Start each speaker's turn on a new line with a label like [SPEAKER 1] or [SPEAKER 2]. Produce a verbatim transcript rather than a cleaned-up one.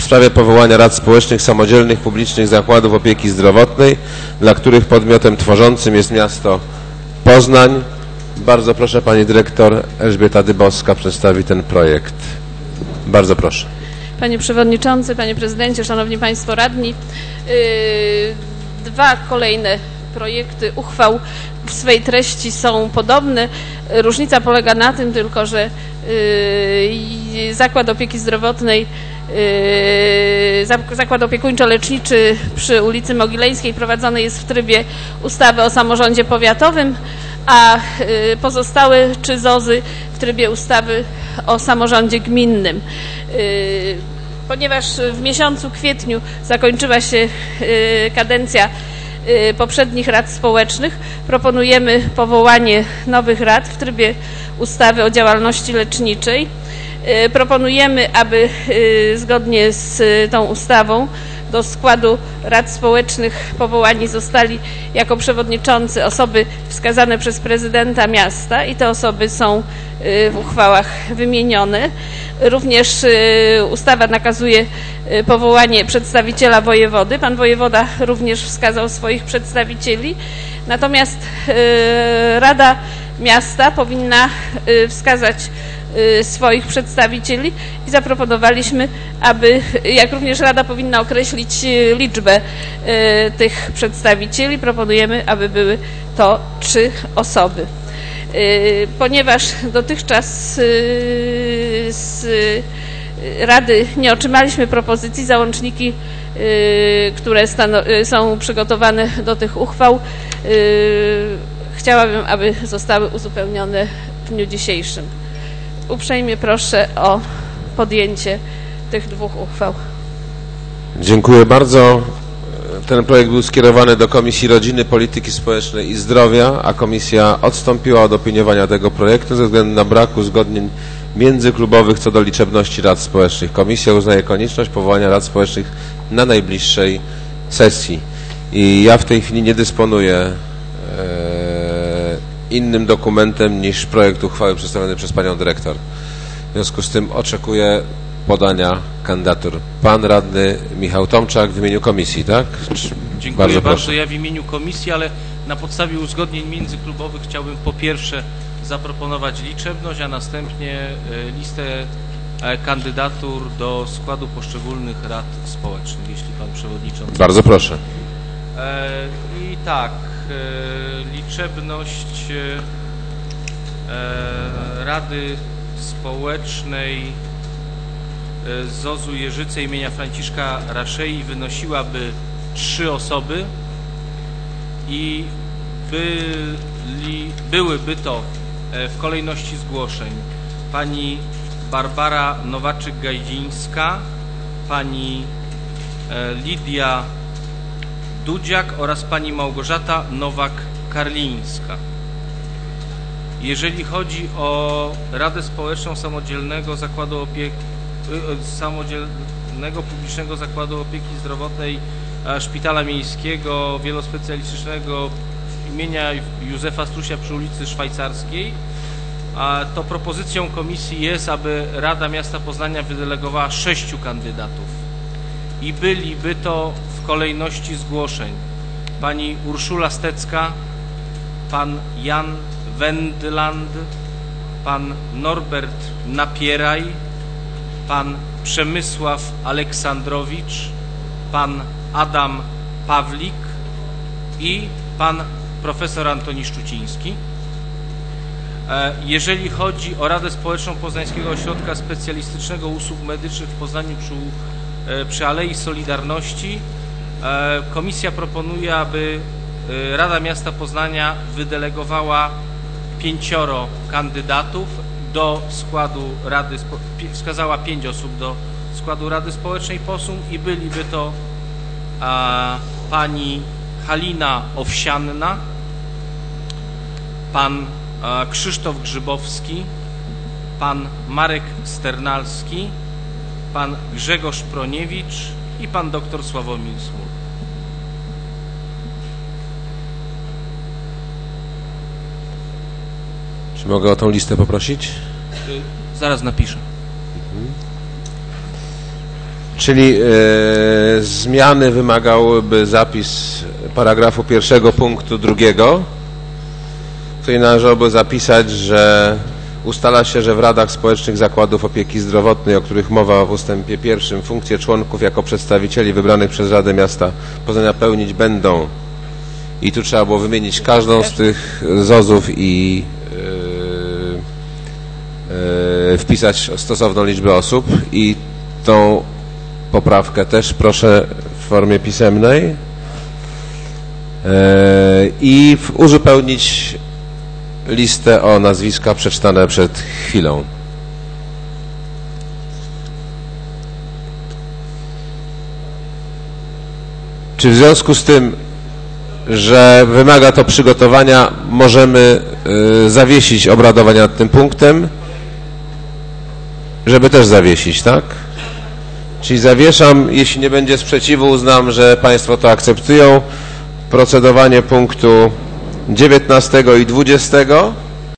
[SPEAKER 1] sprawie powołania rad społecznych samodzielnych publicznych zakładów opieki zdrowotnej, dla których podmiotem tworzącym jest miasto Poznań. Bardzo proszę, pani dyrektor Elżbieta Dybowska przedstawi ten projekt. Bardzo proszę.
[SPEAKER 2] Panie Przewodniczący, Panie Prezydencie, Szanowni Państwo Radni. Dwa kolejne projekty uchwał w swej treści są podobne. Różnica polega na tym tylko, że Zakład Opieki Zdrowotnej, Zakład Opiekuńczo-Leczniczy przy ulicy Mogileńskiej prowadzony jest w trybie ustawy o samorządzie powiatowym, a pozostałe trzy zozy w trybie ustawy o samorządzie gminnym. Ponieważ w miesiącu kwietniu zakończyła się kadencja poprzednich rad społecznych, proponujemy powołanie nowych rad w trybie ustawy o działalności leczniczej. Proponujemy, aby zgodnie z tą ustawą do składu rad społecznych powołani zostali jako przewodniczący osoby wskazane przez prezydenta miasta i te osoby są w uchwałach wymienione. Również ustawa nakazuje powołanie przedstawiciela wojewody. Pan wojewoda również wskazał swoich przedstawicieli. Natomiast Rada Miasta powinna wskazać swoich przedstawicieli i zaproponowaliśmy, aby, jak również Rada powinna określić liczbę tych przedstawicieli. Proponujemy, aby były to trzy osoby. Ponieważ dotychczas z Rady nie otrzymaliśmy propozycji, załączniki, które są przygotowane do tych uchwał, chciałabym, aby zostały uzupełnione w dniu dzisiejszym. Uprzejmie proszę o podjęcie tych dwóch uchwał.
[SPEAKER 1] Dziękuję bardzo. Ten projekt był skierowany do Komisji Rodziny, Polityki Społecznej i Zdrowia, a komisja odstąpiła od opiniowania tego projektu ze względu na brak uzgodnień międzyklubowych co do liczebności rad społecznych. Komisja uznaje konieczność powołania rad społecznych na najbliższej sesji. I ja w tej chwili nie dysponuję e, innym dokumentem niż projekt uchwały przedstawiony przez panią dyrektor. W związku z tym oczekuję podania kandydatur. Pan radny Michał Tomczak w imieniu komisji, tak?
[SPEAKER 3] Dziękuję bardzo, bardzo. Ja w imieniu komisji, ale na podstawie uzgodnień międzyklubowych chciałbym po pierwsze zaproponować liczebność, a następnie listę kandydatur do składu poszczególnych rad społecznych, jeśli pan przewodniczący.
[SPEAKER 1] Bardzo proszę.
[SPEAKER 3] I tak, liczebność Rady Społecznej zozu Jeżyce imienia Franciszka Raszei wynosiłaby trzy osoby i byli, byłyby to w kolejności zgłoszeń pani Barbara Nowaczyk-Gajdzińska, pani Lidia Dudziak oraz pani Małgorzata Nowak-Karlińska. Jeżeli chodzi o Radę Społeczną Samodzielnego Zakładu Opieki Samodzielnego Publicznego Zakładu Opieki Zdrowotnej Szpitala Miejskiego Wielospecjalistycznego imienia Józefa Strusia przy ulicy Szwajcarskiej, to propozycją komisji jest, aby Rada Miasta Poznania wydelegowała sześciu kandydatów i byliby to w kolejności zgłoszeń pani Urszula Stecka, pan Jan Wendland, pan Norbert Napieraj, pan Przemysław Aleksandrowicz, pan Adam Pawlik i pan profesor Antoni Szczuciński. Jeżeli chodzi o Radę Społeczną Poznańskiego Ośrodka Specjalistycznego Usług Medycznych w Poznaniu przy, przy Alei Solidarności, komisja proponuje, aby Rada Miasta Poznania wydelegowała pięcioro kandydatów do składu Rady, wskazała pięć osób do składu Rady Społecznej Posum i byliby to a, pani Halina Owsianna, pan a, Krzysztof Grzybowski, pan Marek Sternalski, pan Grzegorz Proniewicz i pan doktor Sławomir Smul.
[SPEAKER 1] Czy mogę o tą listę poprosić?
[SPEAKER 3] Zaraz napiszę.
[SPEAKER 1] Czyli e, zmiany wymagałyby zapis paragrafu pierwszego punktu drugiego, w której należałoby zapisać, że ustala się, że w radach społecznych zakładów opieki zdrowotnej, o których mowa w ustępie pierwszym, funkcje członków jako przedstawicieli wybranych przez Radę Miasta Poznania pełnić będą, i tu trzeba było wymienić każdą z tych zozów i yy, yy, wpisać stosowną liczbę osób, i tą poprawkę też proszę w formie pisemnej yy, i w, uzupełnić listę o nazwiska przeczytane przed chwilą. Czy w związku z tym, że wymaga to przygotowania, możemy y, zawiesić obradowania nad tym punktem, żeby też zawiesić, tak? Czyli zawieszam, jeśli nie będzie sprzeciwu, uznam, że Państwo to akceptują. Procedowanie punktu dziewiętnastego i dwudziestego